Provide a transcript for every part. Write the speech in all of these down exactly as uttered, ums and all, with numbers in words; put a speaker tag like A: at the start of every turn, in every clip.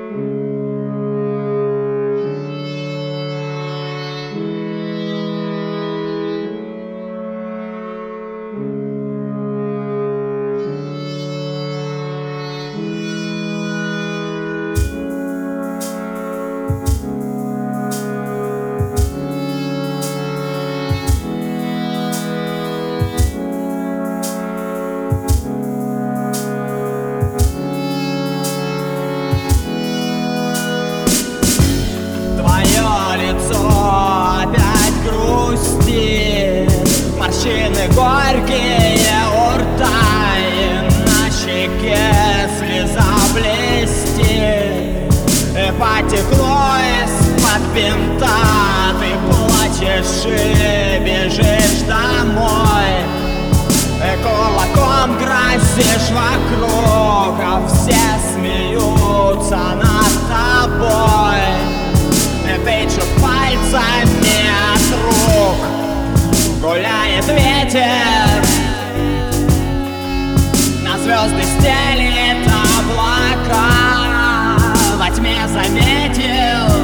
A: Морщины горькие у рта, и на щеке слеза блестит, и потекло из-под бинта. Ты плачешь и бежишь домой, и кулаком грозишь вокруг, а все смеются над тобой. И тычут пальцами от рук. Гуляет ветер, на звезды стелит облака. Во тьме заметил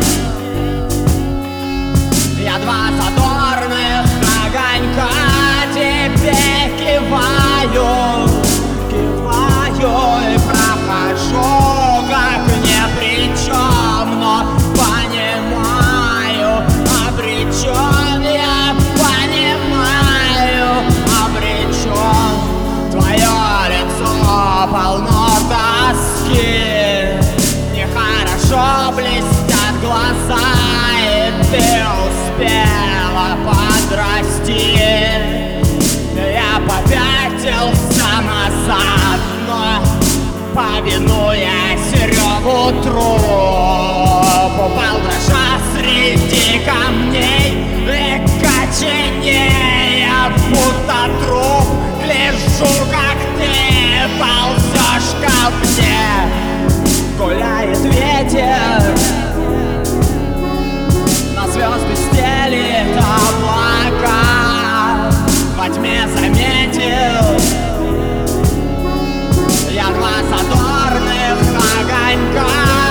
A: я два задорных огонька. Тебе киваю, киваю и прохожу как ни при чем, но понимаю, обречен я, понимаю, обречен. Твое лицо полно тоски, нехорошо блестят глаза, и ты успела подрасти. Я попятился назад, но, повинуясь реву труп, упал дрожа среди камней и коченея, будто труп. Гляжу, как ты ползешь ко мне. Гуляет ветер, на звезды стелит облака. Во тьме заметил я два задорных огонька.